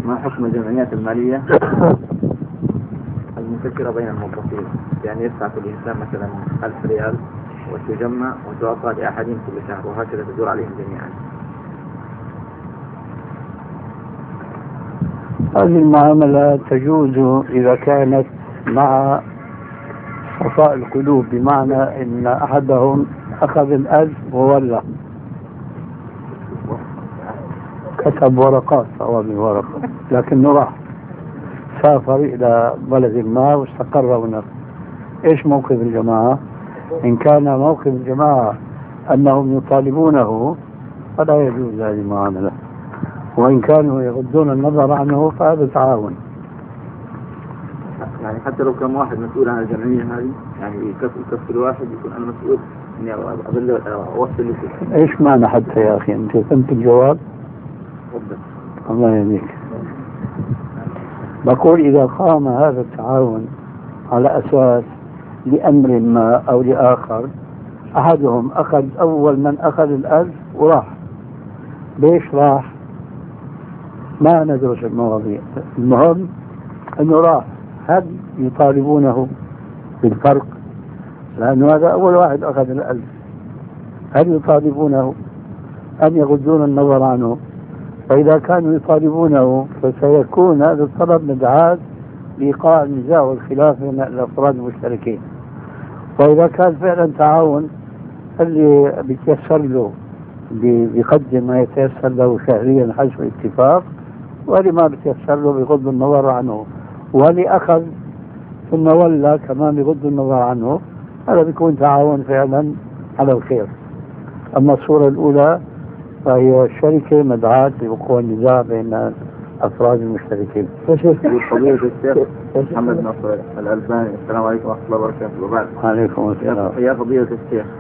ما حكم الجمعيات المالية المفكرة بين الموظفين؟ يعني يدفع كل إنسان مثلا 1000 ريال وتجمع وتعطى لأحدهم كل شهر، وهكذا تدور عليهم جميعا. هذه المعاملة تجوز إذا كانت مع صفاء القلوب، بمعنى أن أحدهم أخذ 1000 وولى، كتب ورقات صواب ورقة، لكنه راح سافر إلى بلد ما واستقر هناك. إيش موقف الجماعة؟ إن كان موقف الجماعة أنهم يطالبونه فلا يجوز هذه المعاملة، وإن كانوا يغضون النظر عنه فهذا تعاون. يعني حتى لو كان واحد مسؤول عن الجمعية هذه، يعني يكفي الواحد يكون أنا مسؤول إني أوصل لك. إيش معنى حتى يا أخي؟ أنت فهمت الجواب؟ الله يهديك. بقول إذا قام هذا التعاون على أساس لأمر ما أو لآخر، أحدهم أخذ أول من أخذ 1000 وراح. ليش راح؟ ما ندرس المواضيع، المهم أنه راح. هل يطالبونه بالفرق؟ لأنه هذا أول واحد أخذ 1000. هل يطالبونه أن يغضون النظر عنه؟ فإذا كانوا يطالبونه فسيكون هذا الطلب مدعاة لإيقاع النزاع والخلاف بين الأفراد المشتركين. وإذا كان فعلا تعاون، اللي بيتيسر له بيقدم ما يتيسر له شهريا حسب اتفاق، واللي ما بيتيسر له بيغض النظر عنه، واللي أخذ ثم ولى كمان بيغض النظر عنه. هذا بيكون تعاون فعلا على الخير. أما الصورة الأولى فهي الشركة مدعاة لوقوع النزاع بين أفراد المشتركين. فضيلة الشيخ محمد ناصر الألباني، السلام عليكم ورحمة الله وبركاته. وبعد عليكم السلام. يا فضيلة الشيخ،